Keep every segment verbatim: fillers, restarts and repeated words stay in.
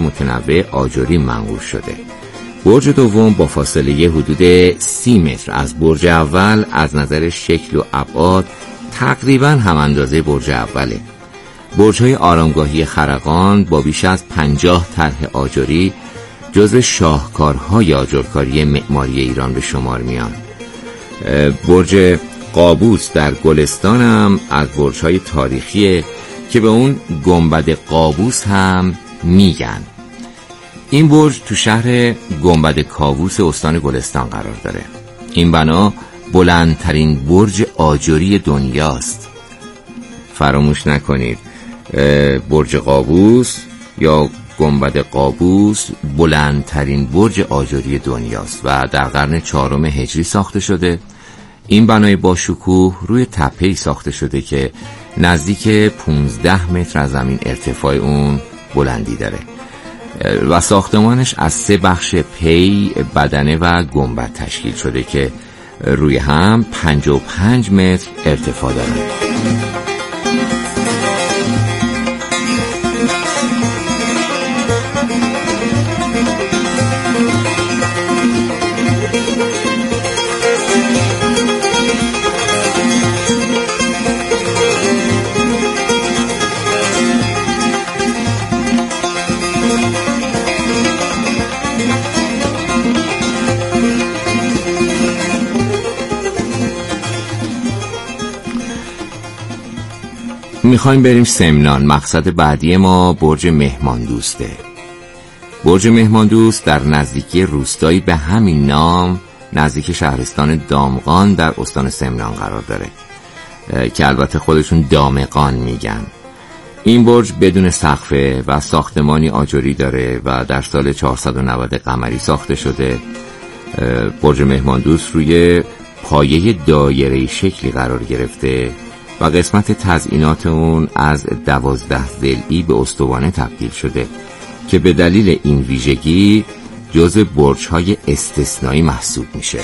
متنوع آجری منقول شده. برج دوم با فاصله حدود سی متر از برج اول از نظر شکل و ابعاد تقریباً هم اندازه برج اوله. برج‌های آرامگاهی خرقان با بیش از پنجاه طرح آجری جزو شاهکارهای آجرکاری معماری ایران به شمار میان. برج قابوس در گلستان هم از برج‌های تاریخی که به اون گنبد قابوس هم میگن. این برج تو شهر گنبد کاووس استان گلستان قرار داره. این بنا بلندترین برج آجری دنیاست. فراموش نکنید برج قابوس یا گنبد قابوس بلندترین برج آجری دنیاست و در قرن چهارم هجری ساخته شده. این بنای با شکوه روی تپه‌ای ساخته شده که نزدیک پانزده متر از زمین ارتفاع اون بلندی داره و ساختمانش از سه بخش پی، بدنه و گنبد تشکیل شده که روی هم پنجاه و پنج متر ارتفاع دارن. میخوایم بریم سمنان. مقصد بعدی ما برج مهمان دوسته. برج مهمان دوست در نزدیکی روستایی به همین نام نزدیک شهرستان دامغان در استان سمنان قرار داره که البته خودشون دامغان میگن. این برج بدون سقفه و ساختمانی آجری داره و در سال چهارصد و نود قمری ساخته شده. برج مهمان دوست روی پایه دایره‌ای شکلی قرار گرفته و قسمت تزئینات اون از دوازده ضلعی به استوانه تبدیل شده که به دلیل این ویژگی جزو برج‌های استثنایی محسوب میشه.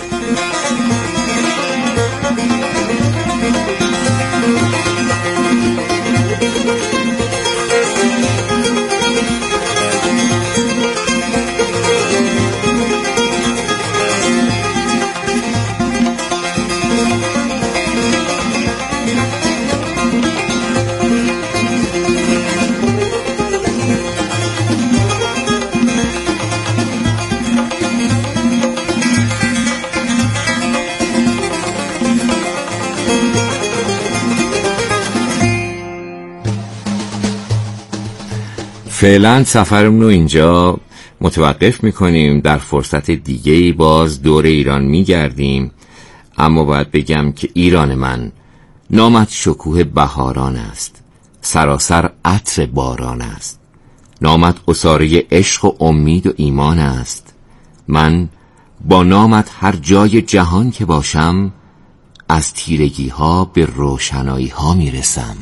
فعلا سفرمون رو اینجا متوقف میکنیم. در فرصت دیگه‌ای باز دور ایران میگردیم، اما باید بگم که ایران من نامت شکوه بهاران است، سراسر عطر باران است. نامت عصاره عشق و امید و ایمان است. من با نامت هر جای جهان که باشم از تیرگی ها به روشنایی ها میرسم.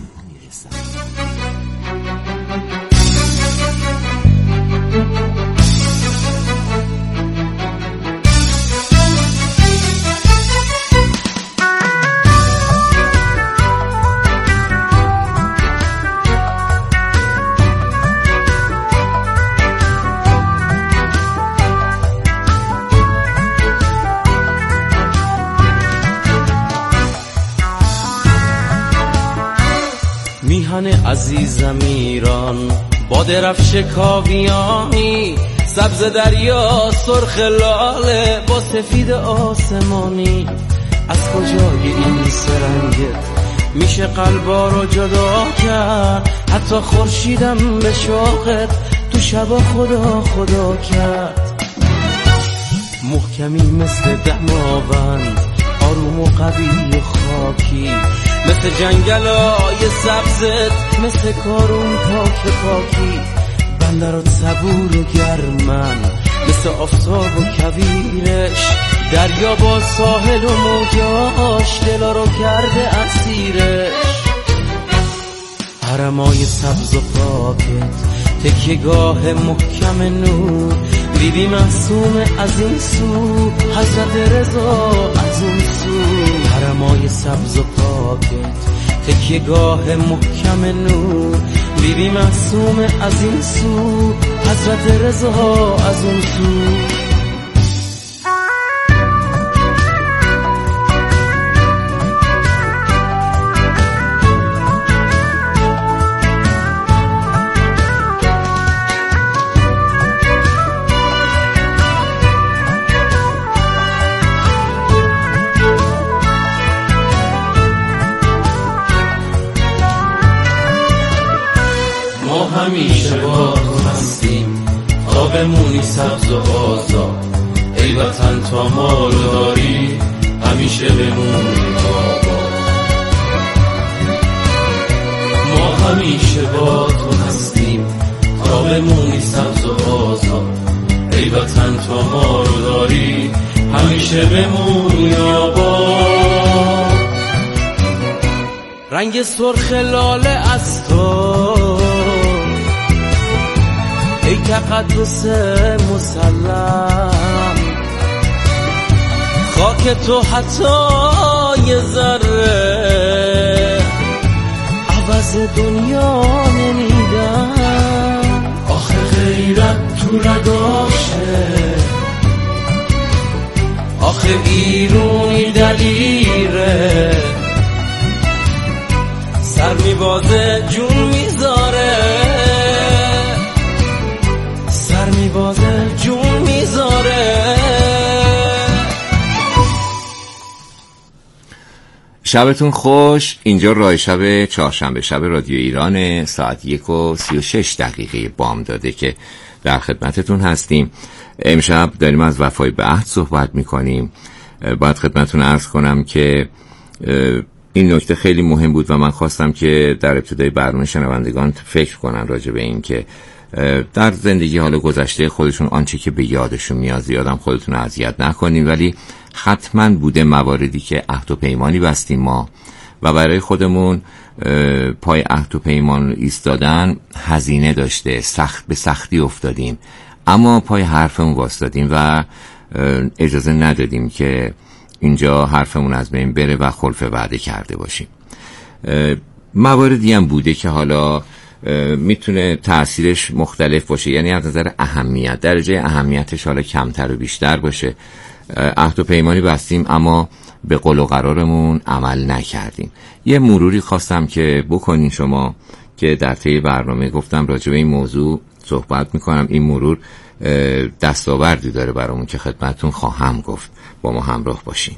میهن عزیزم ایران با درفش کاویانی، سبز دریا سرخ لاله با سفید آسمانی. از کجای این سرنگت میشه قلبا رو جدا کرد؟ حتی خورشیدم به شوقت تو شبا خدا خدا کرد. محکمی مثل دماوند، آروم و قوی و خاکی، مثل جنگلای سبزت، مثل کارون پاک پاکی. بندرات صبور و گرمن، مثل آفتاب و کویرش. دریا با ساحل و موجاش دلا رو کرده اسیرش. حرمای سبز و پاکت، تکیه‌گاه محکم نور. بیبی معصوم از این سو، حضرت رضا از اون سو. حرمای سبز و پاکت، تکیه‌گاه محکم نور. بیبی معصوم از این سو، حضرت حضرت رضا از اون سو. همیشه با تو هستیم تا بمونی سبز و آزاد، ای وطن تا ما رو داری همیشه بمونی آباد. ما همیشه با تو هستیم تا بمونی سبز و آزاد، ای وطن تا ما رو داری همیشه بمونی آباد. رنگ سرخ لاله از تو ای تقدس مسلم، خاک تو حتی یه ذره عوض دنیا نمیدن. آخه غیرت تو رگاشه، آخه ایرونی دلیره، سر میبازه جون میذاره، سر میبازه جون میذاره. شبتون خوش. اینجا راه شب چهارشنبه شب رادیو ایران، ساعت یک و سی و شش دقیقه بامداده که در خدمتتون هستیم. امشب داریم از وفای به عهد صحبت میکنیم. باید خدمتتون عرض کنم که این نکته خیلی مهم بود و من خواستم که در ابتدای برنامه شنوندگان فکر کنن راجع به این که در زندگی حال گذشته خودشون آنچه که به یادشون میاد، زیادم خودتون اذیت نکنیم، ولی حتما بوده مواردی که عهد و پیمانی بستیم ما و برای خودمون پای عهد و پیمان ایستادن هزینه داشته، سخت به سختی افتادیم، اما پای حرفمون واسطادیم و اجازه ندادیم که اینجا حرفمون از بین بره و خلف وعده کرده باشیم. مواردی هم بوده که حالا میتونه تأثیرش مختلف باشه، یعنی از نظر اهمیت، درجه اهمیتش حالا کمتر و بیشتر باشه. عهد و پیمانی بستیم اما به قول و قرارمون عمل نکردیم. یه مروری خواستم که بکنین شما که در طی برنامه گفتم راجع به این موضوع صحبت میکنم. این مرور دستاوردی داره برامون که خدمتتون خواهم گفت. با ما همراه باشین.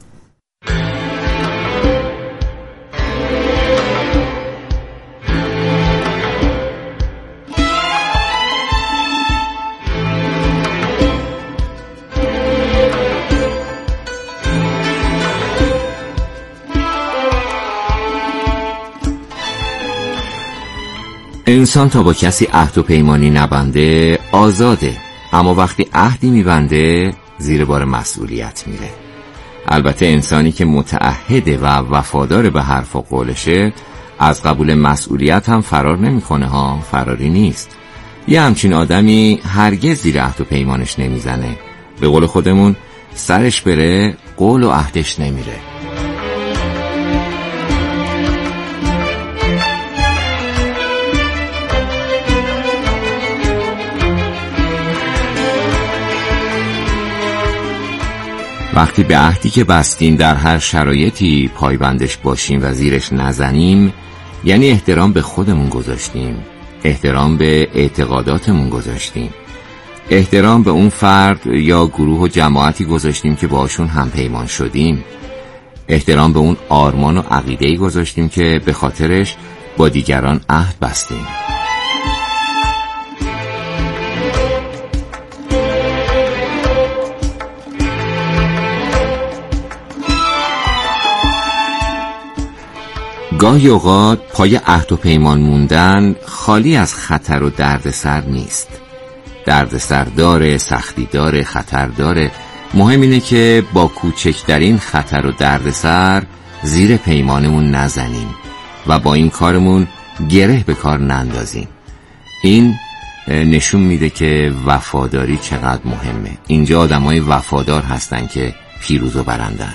انسان تا با کسی عهد و پیمانی نبنده آزاده، اما وقتی عهدی میبنده زیر بار مسئولیت میره. البته انسانی که متعهده و وفادار به حرف و قولشه از قبول مسئولیت هم فرار نمیکنه ها، فراری نیست. یه همچین آدمی هرگز زیر عهد و پیمانش نمیزنه. به قول خودمون سرش بره قول و عهدش نمیره. وقتی به عهدی که بستیم در هر شرایطی پایبندش باشیم و زیرش نزنیم، یعنی احترام به خودمون گذاشتیم، احترام به اعتقاداتمون گذاشتیم، احترام به اون فرد یا گروه و جماعتی گذاشتیم که باشون هم پیمان شدیم، احترام به اون آرمان و عقیده‌ای گذاشتیم که به خاطرش با دیگران عهد بستیم. گاهی اوقات پای عهد و پیمان موندن خالی از خطر و دردسر نیست. دردسر داره، سختی داره، خطر داره. مهم اینه که با کوچکترین خطر و دردسر زیر پیمانمون نزنیم و با این کارمون گره به کار نندازیم. این نشون میده که وفاداری چقدر مهمه. اینجا آدمای وفادار هستن که پیروز و برندن.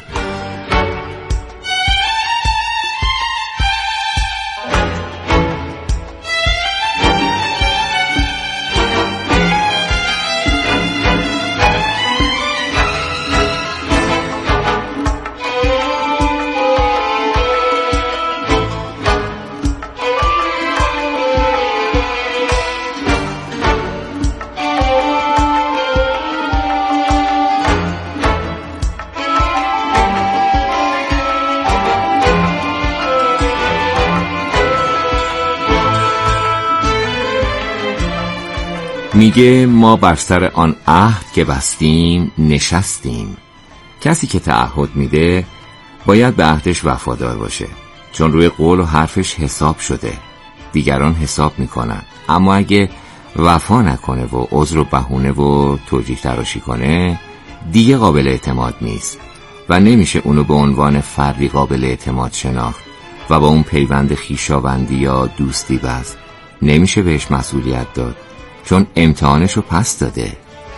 میگه ما بر سر آن عهد که بستیم نشستیم. کسی که تعهد میده باید به عهدش وفادار باشه، چون روی قول و حرفش حساب شده. دیگران حساب میکنن، اما اگه وفا نکنه و عذر و بهونه و توجیه تراشی کنه دیگه قابل اعتماد نیست و نمیشه اونو به عنوان فردی قابل اعتماد شناخت و با اون پیوند خویشاوندی یا دوستی بست. نمیشه بهش مسئولیت داد، چون امتحانشو پس داده.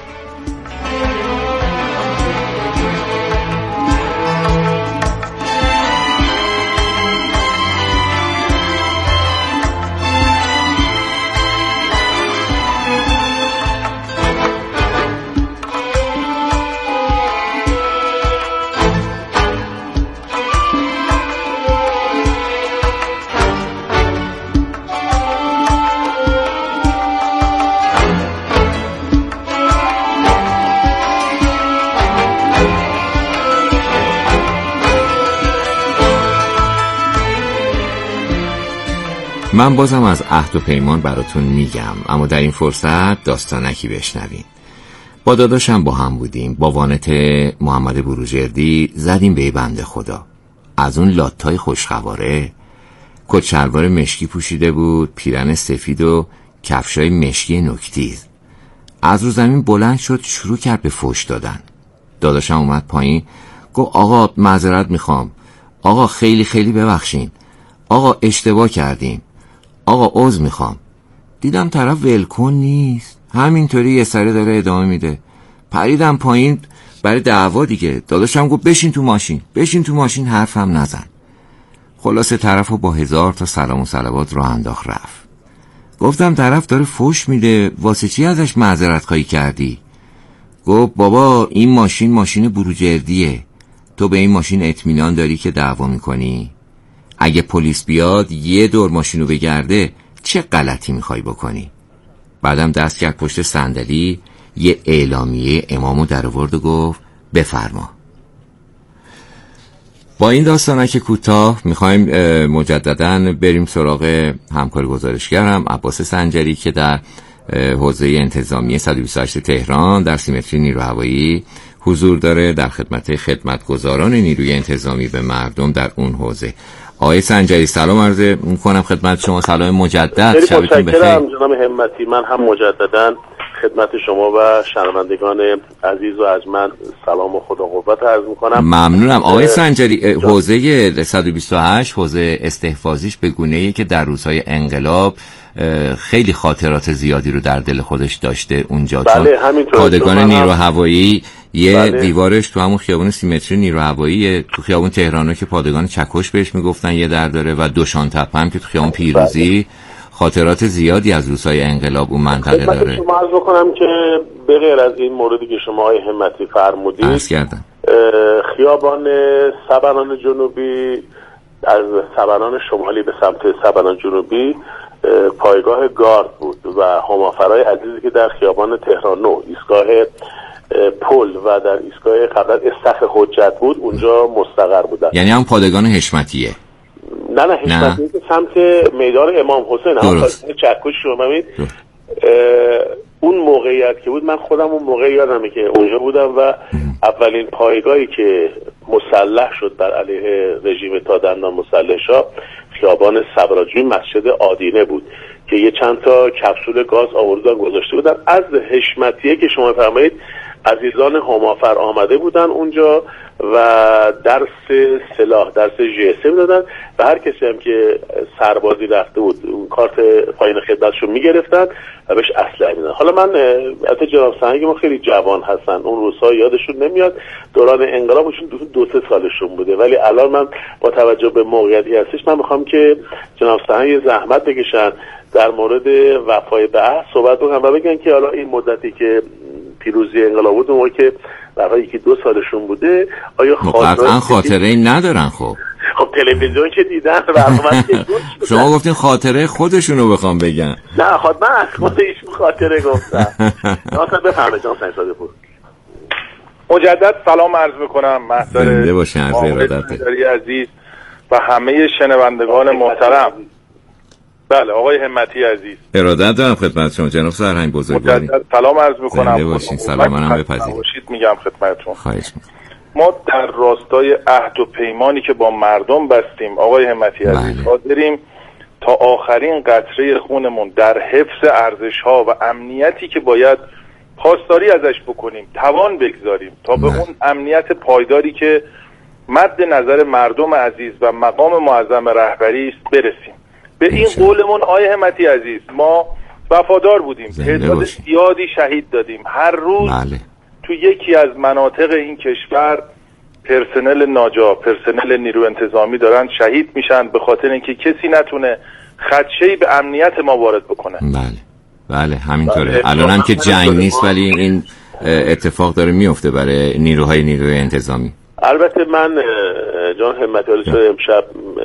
من بازم از عهد و پیمان براتون میگم، اما در این فرصت داستانکی بشنوین. با داداشم با هم بودیم، با وانت محمد بروجردی زدیم به بنده خدا. از اون لاتای خوشخواره، کت شلوار مشکی پوشیده بود، پیرن سفید و کفشای مشکی نوکتیز. از رو زمین بلند شد، شروع کرد به فحش دادن. داداشم اومد پایین، گفت آقا معذرت میخوام، آقا خیلی خیلی ببخشین، آقا اشتباه کردیم، آقا عذر میخوام. دیدم طرف ولکن نیست، همینطوری یه سره داره ادامه میده. پریدم پایین برای دعوا دیگه. داداشم گفت بشین تو ماشین، بشین تو ماشین، حرفم نزن. خلاصه طرفو با هزار تا سلام و صلوات راه انداخت رفت. گفتم طرف داره فحش میده، واسه چی ازش معذرت خواهی کردی؟ گفت بابا این ماشین ماشین بروجردیه، تو به این ماشین اطمینان داری که دعوا میکنی؟ اگه پلیس بیاد یه دور ماشینو بگرده چه غلطی میخوای بکنی؟ بعدم دست کرد پشت صندلی، یه اعلامیه امامو در آورد و گفت بفرما. با این داستانک کوتاه میخوایم مجدداً بریم سراغ همکار گزارشگرم عباس سنجری که در حوزه انتظامی صد و بیست و هشت تهران در سیمتری نیرو هوایی حضور داره، در خدمت خدمتگزاران نیروی انتظامی به مردم در اون حوزه. آقای سنجری سلام عرض میکنم خدمت شما، سلام مجدد، شبتون بخیر. جناب همتی، من هم مجددا خدمت شما و شنوندگان عزیز و ارجمند سلام و خدا قوت عرض میکنم. ممنونم آقای سنجری. حوزه صد و بیست و هشت حوزه استحفاظیش به گونه‌ای که در روزهای انقلاب خیلی خاطرات زیادی رو در دل خودش داشته اونجا. بله، چون پادگان نیرو هوایی یه بله. دیوارش تو همون خیابون سیمتری نیرو هوایی، تو خیابون تهرانو که پادگان چکش بهش میگفتن یه در داره، و دوشان تپه هم که تو خیابون پیروزی. بله. خاطرات زیادی از روزهای انقلاب اون منطقه داره. شما عرض بکنم که به غیر از این موردی که شما آقای همتی فرمودید، عرض کردم خیابان سبلان جنوبی از سبلان شمالی به سمت سبلان جنوبی پایگاه گارد بود و همافرای عزیزی که در خیابان تهران نو ایستگاه پل و در ایستگاه قبلا استخر حجت بود اونجا مستقر بودن. یعنی هم پادگان حشمتیه؟ نه نه حشمتیه که سمت میدان امام حسین هم چکش شما مید. اون موقعیت که بود من خودم اون موقع یادمه که اونجا بودم و اولین پایگاهی که مسلح شد بر علیه رژیم تا دندان مسلح شاه خیابان صبراجوی مسجد آدینه بود که یه چند تا کپسول گاز آوردن گذاشته بودن. از حشمتیه که شما فرمایید عزیزان همافر آمده بودن اونجا و درس سلاح، درس جی اس ام دادن و هر کسی هم که سربازی رفته بود اون کارت پایین خدمتشو میگرفتن و بهش اسلحه میدادن. حالا من البته جناب سنگ ما خیلی جوان هستن، اون روزها یادشون نمیاد، دوران انقلابشون دو, دو سه سالشون بوده، ولی الان من با توجه به موقعیتی هستش من میخوام که جناب سنگ زحمت بکشن در مورد وفای به عهد صحبت بکنن و بگن که حالا این مدتی که پیروزی انقلاب بود اون موقع که برای یکی دو سالشون بوده آیا قطعا خاطره این ندارن؟ خب خب تلویزیون که دیدن برنامه شما گفتین خاطره خودشونو بخوام بگن. نه خود من از خود ایشون خاطره گفتم. ناصر بفرمایید جان سنجری پور. مجدد سلام عرض میکنم محضر زنده باشین عرض ارادت عزیز و همه شنوندگان محترم. بله آقای همتی عزیز، ارادت دارم خدمت شما جناب سرهنگ بزرگواری. سلام عرض میکنم. زنده باشین. سلام منم بپذیرید. میگم خدمتتون. خواهش میکنم. ما در راستای عهد و پیمانی که با مردم بستیم آقای همتی عزیز حاضریم تا آخرین قطره خونمون در حفظ ارزش‌ها و امنیتی که باید پاسداری ازش بکنیم توان بگذاریم تا به اون امنیت پایداری که مد نظر مردم عزیز و مقام معظم رهبری است برسیم. به این قولمون آقای همتی عزیز ما وفادار بودیم، تعداد زیادی شهید دادیم. هر روز بله. تو یکی از مناطق این کشور پرسنل ناجا، پرسنل نیرو انتظامی دارن شهید میشن به خاطر اینکه کسی نتونه خدشه‌ای به امنیت ما وارد بکنه. بله بله همینطوره. الان هم که جنگ نیست ولی این اتفاق داره میفته برای نیروهای نیروی انتظامی. البته من جان همتی علی امشب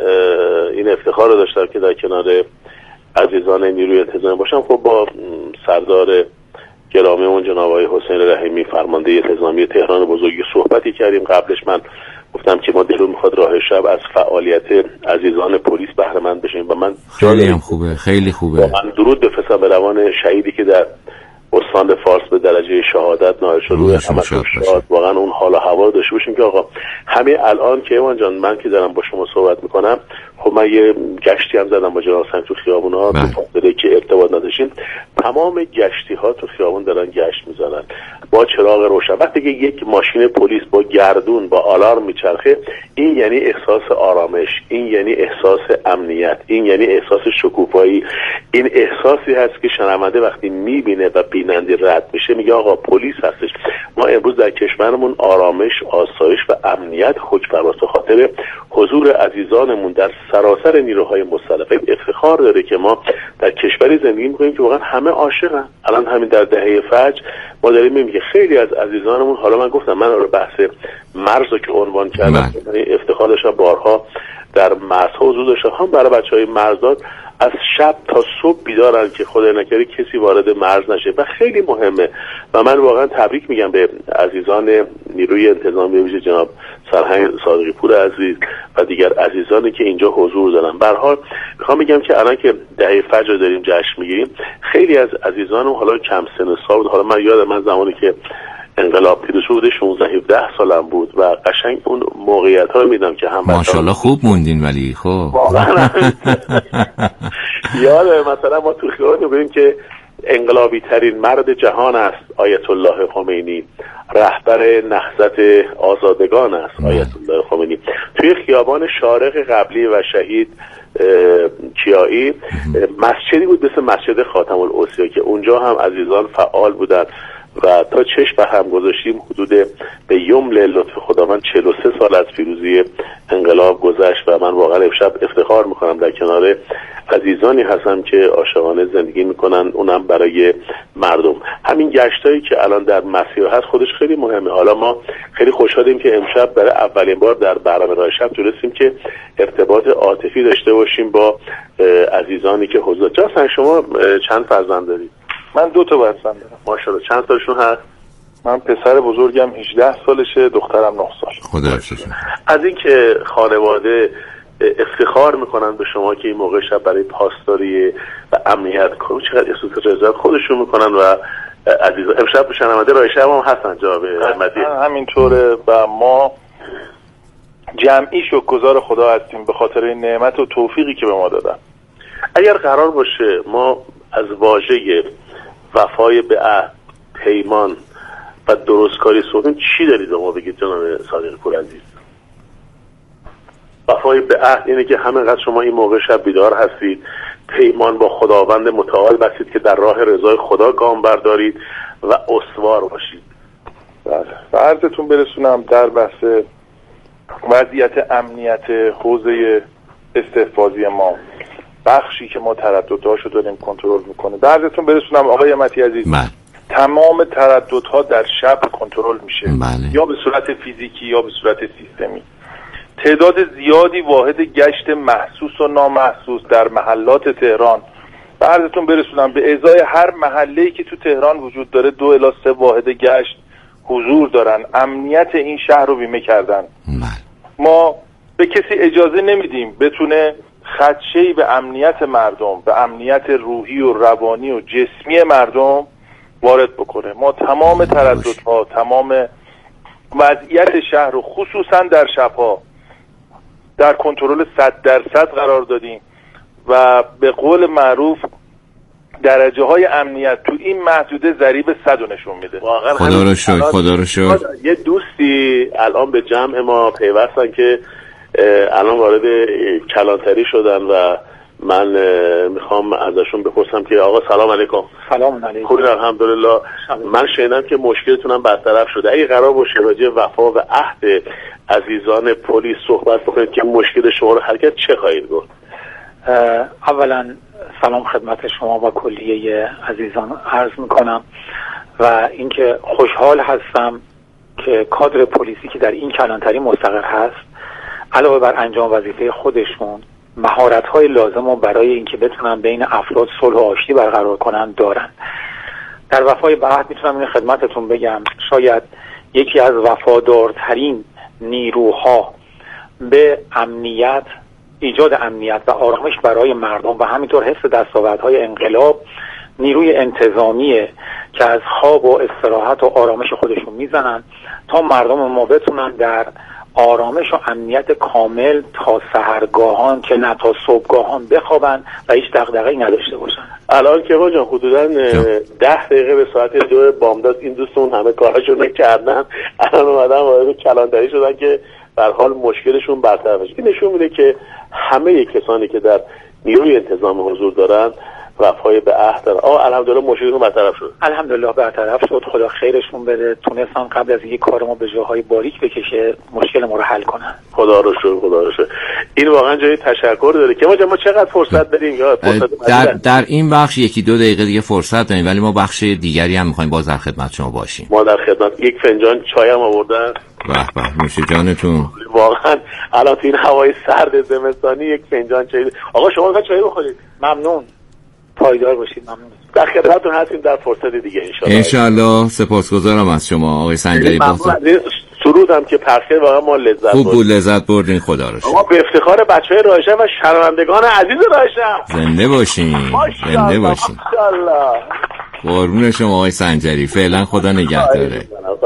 این افتخار رو داشتم که در کنار عزیزان نیروی انتظامی باشم. خب با سردار گرامی اون جناب آقای حسین رحیمی فرمانده انتظامی تهران بزرگی صحبتی کردیم. قبلش من گفتم که ما دلون میخواد راه شب از فعالیت عزیزان پلیس بهره مند بشیم و من خیلی هم خوبه خیلی خوبه. من درود بفرستم به روان شهیدی که در استان فارس به درجه شهادت نائل شد. روی شهادت واقعا اون حال و هوا رو داشته باشیم که آقا همه الان که ایوان جان من که دارم با شما صحبت میکنم خب من یه گشتی هم زدم با جناب سنگ تو خیابونا به فاصله که ارتباط نداشتیم. تمام گشتی ها تو خیابون دارن گشت میزنن با چراغ روشن. وقتی که یک ماشین پلیس با گردون با آلارم میچرخه این یعنی احساس آرامش، این یعنی احساس امنیت، این یعنی احساس شکوفایی. این احساسی هست که شنونده وقتی میبینه و بیننده رد میشه میگه آقا پلیس هستش. ما امروز در کشورمون آرامش، آسایش و امنیت حکمراست به خاطر حضور عزیزانمون در سراسر نیروهای مختلف. افتخار داره که ما در کشوری زندگی میکنیم که واقعا همه عاشقن. الان همین در دهه فجر ما داریم میبینیم که خیلی از عزیزانمون، حالا من گفتم من رو بحث مرز رو که عنوان کردم افتخار داشتم بارها در مرزها حضور داشتم، هم برای بچهای مرزدار از شب تا صبح بیدارن که خدای نکرده کسی وارد مرز نشه و خیلی مهمه. و من واقعا تبریک میگم به عزیزان نیروی انتظامی ویژه جناب سرهنگ صادقی پور عزیز و دیگر عزیزانی که اینجا حضور دارن. به هر حال میخوام بگم که الان که دهه فجر داریم جشن میگیریم خیلی از عزیزانم حالا کم سن سال بود. حالا من یادم من زمانی که انقلاب پیروز شده شانزده هفده سالم بود و قشنگ اون موقعیت ها رو میدم که هم ماشاءالله خوب موندین. ولی خب یاده مثلا ما تو خیابون میگیم که انقلابی ترین مرد جهان است آیت الله خمینی، رهبر نهضت آزادگان است آیت الله خمینی. توی خیابان شارق قبلی و شهید کیایی مسجدی بود مثل مسجد خاتم الاوصیا که اونجا هم عزیزان فعال بودند و تا چشم به هم گذاشتیم حدود به یمل لطف خداوند چهل و سه سال از پیروزی انقلاب گذشت و من واقعا امشب افتخار میکنم در کنار عزیزانی هستم که عاشقانه زندگی میکنن اونم برای مردم. همین گشتایی که الان در مسیر هست خودش خیلی مهمه. حالا ما خیلی خوشحالیم که امشب برای اولین بار در برنامه راه شب تونستیم که ارتباط عاطفی داشته باشیم با عزیزانی که حضور دارن. شما چند فرزند دارید؟ من دو تا فرزند دارم. ماشاءالله. چند سالشون هست؟ من پسر بزرگم هجده سالشه، دخترم نه سال. خدا حفظش. از این که خانواده افتخار میکنن به شما که این موقع شب برای پاسداری و امنیت کنون چقدر احساس رضایت خودشون میکنن و عزیزان امشب شنونده راه شب هم هستن جناب همتی. همینطوره و ما جمعی شکرگزار خدا هستیم به خاطر این نعمت و توفیقی که به ما دادن. اگر قرار باشه ما از واژه وفای به عهد، پیمان و درستکاری صحبت چی دارید به ما بگید جناب صادقی پور عزیز؟ وفای به عهد اینه که همینقدر شما این موقع شب بیدار هستید، پیمان با خداوند متعال بستید که در راه رضای خدا گام بردارید و استوار باشید. بله. و عرضتون برسونم در بحث وضعیت امنیت حوزه استحفاظی ما بخشی که ما ترددهاشو داریم کنترل میکنه. در عرضتون برسونم آقای همتی عزیز بله. تمام ترددها در شب کنترل میشه بله. یا به صورت فیزیکی یا به صورت سیستمی. تعداد زیادی واحد گشت محسوس و نامحسوس در محلات تهران به عرضتون برسونم به ازای هر محله‌ای که تو تهران وجود داره دو الی سه واحد گشت حضور دارن. امنیت این شهر رو بیمه کردن. بله. ما به کسی اجازه نمیدیم بتونه خدشه‌ای به امنیت مردم، به امنیت روحی و روانی و جسمی مردم وارد بکنه. ما تمام ترددها، تمام وضعیت شهر و خصوصا در شبها در کنترل صد درصد قرار دادیم و به قول معروف درجه های امنیت تو این محدوده ضریب صد رو نشون میده. خدا رو شکر، خدا رو شکر. یه دوستی الان به جمع ما پیوستن که الان وارد کلانتری شدن و من میخوام ازشون بپرسم که آقا سلام علیکم. سلام علیکم. خوبی؟ الحمدلله. من شنیدم که مشکلتونم برطرف شده. اگه قرار باشه راجع وفا و عهد عزیزان پلیس صحبت بکنید که مشکل شما رو حل کرد، چه خواهید گفت؟ اولا سلام خدمت شما و کلیه عزیزان عرض میکنم و اینکه خوشحال هستم که کادر پلیسی که در این کلانتری مستقر هست علاوه بر انجام وظیفه خودشون مهارت‌های لازم رو برای اینکه بتونن بین افراد صلح و آشتی برقرار کنن دارن. در وفای به عهد میتونم این خدمتتون بگم شاید یکی از وفادارترین نیروها به امنیت، ایجاد امنیت و آرامش برای مردم و همینطور حفظ دستاوردهای انقلاب نیروی انتظامیه که از خواب و استراحت و آرامش خودشون میزنن تا مردم ما بتونن در آرامش و امنیت کامل تا سحرگاهان که نه تا صبحگاهان بخوابن و هیچ دغدغه‌ای نداشته باشن. الان که جان حدوداً ده دقیقه به ساعت دو بامداد این دوستون همه کاراشون کردن، الان اومدن وارد کلانتری شدن که به هر حال مشکلشون برطرف بشه. این نشون میده که همه کسانی که در نیروی انتظام حضور دارن وفای به عهد دارن. آه الحمدلله مشکلشون برطرف شد. الحمدلله برطرف شد، خدا خیرشون بده. تونستن قبل از اینکه کار ما به جاهای باریک بکشه مشکل ما رو حل کنن. خدا رو شکر، خدا رو شکر. این واقعا جای تشکر داره که ما ما چقدر فرصت داریم. یا فرصت در در این بخش یکی دو دقیقه دیگه فرصت داریم، ولی ما بخش دیگری هم می‌خوایم باز در خدمت شما باشیم. ما در خدمت. یک فنجان چای هم آوردن. به به، نوش جانتون. واقعا الان تو این هوای سرد زمستانی یک فنجان چای. آقا شما می‌خواید چای بخورید؟ ممنون. پایدار باشید. ممنون. در خدمتتون هستیم در فرصت دیگه ان شاء الله. ان شاء الله. سپاسگزارم از شما آقای سنجری. سرودم که پخش واقعا ما لذت خوب بود، لذت بردین. خدا رو شکر. ما به افتخار بچهای رایشم و شنوندگان عزیز رایشم زنده باشین، زنده باشین. ماشاءالله. قربون شما آقای سنجری. فعلا خدا نگهداره.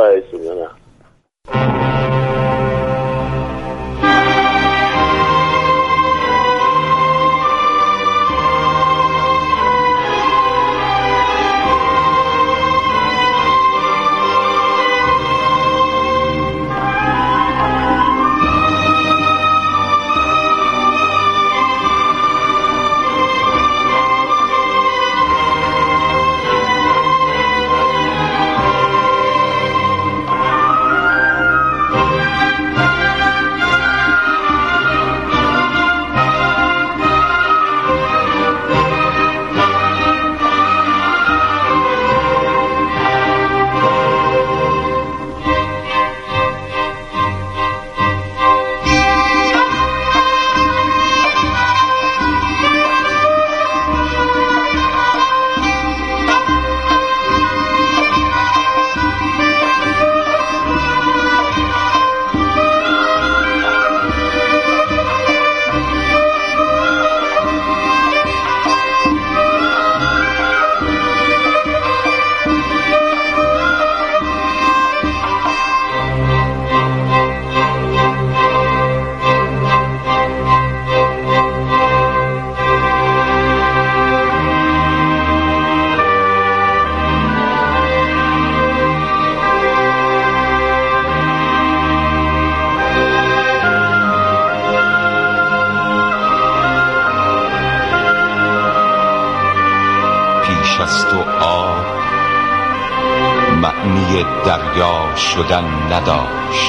دریا شدن نداشت،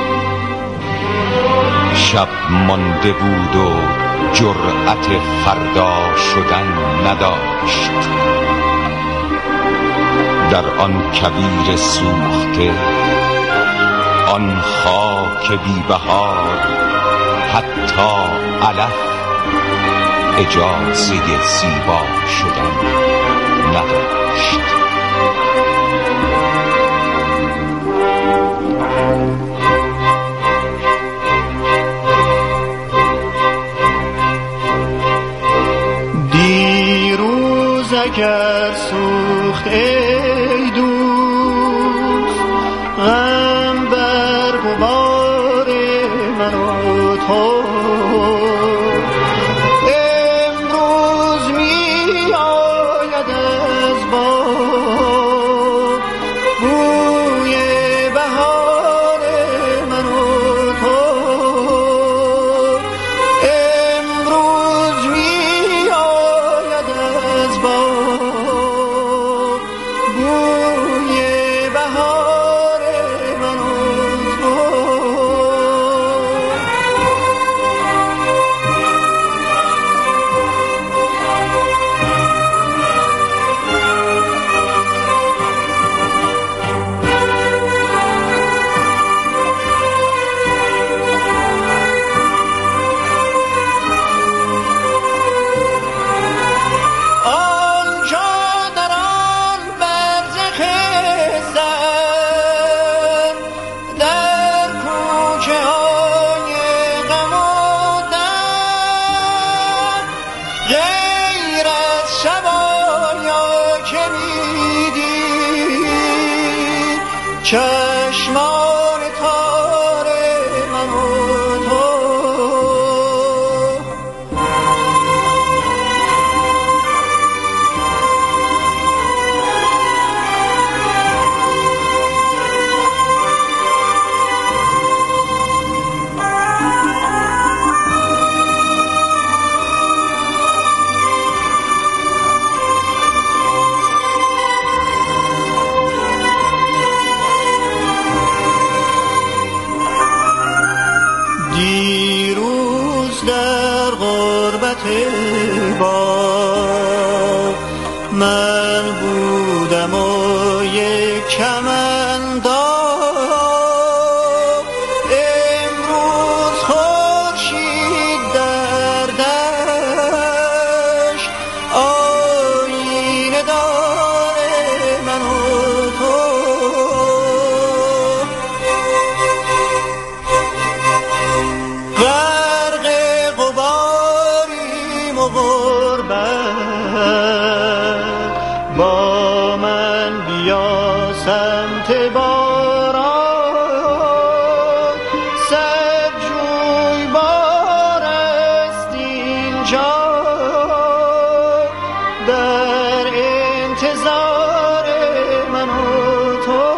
شب مانده بود و جرأت فردا شدن نداشت. در آن کویر سوخته، آن خاک بی بهار، حتی علف اجازه زیبا شدن نداشت. چشمان تار من و تو. دیروز در غربت با من بودم و یک کمند داغ، امروز خورشید در دشت آینه داره من و تو. با من بیا سمت باران، صد جویبار است اینجا در انتظار من و تو.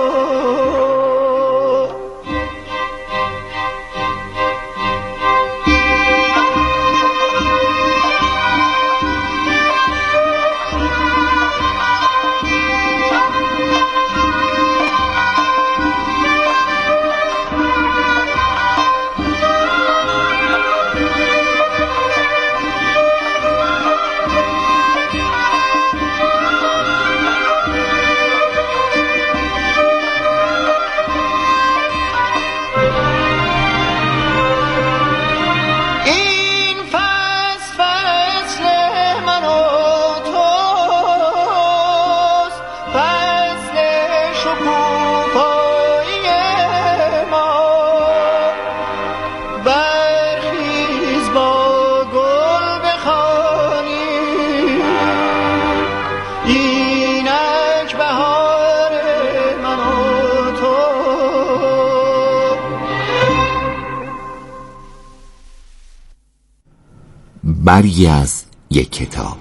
برگی از یک کتاب.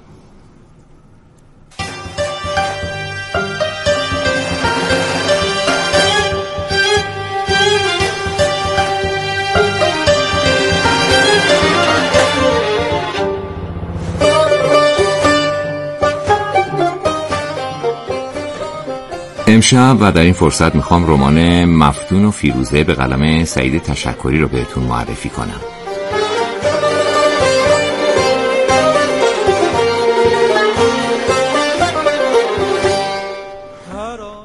امشب و در این فرصت میخوام رمان مفتون و فیروزه به قلم سعید تشکری رو بهتون معرفی کنم.